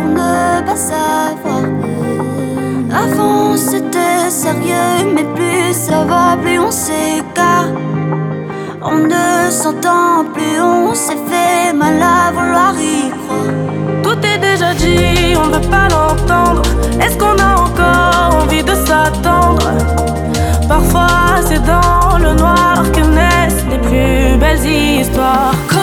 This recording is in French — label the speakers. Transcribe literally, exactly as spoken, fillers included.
Speaker 1: pour ne pas savoir. Avant c'était sérieux, mais plus ça va, plus on s'écarte. On ne s'entend plus, on s'est fait mal à vouloir y croire.
Speaker 2: Tout est déjà dit, on veut pas l'entendre. Est-ce qu'on a encore envie de s'attendre? Parfois c'est dans le noir que naissent les plus belles histoires.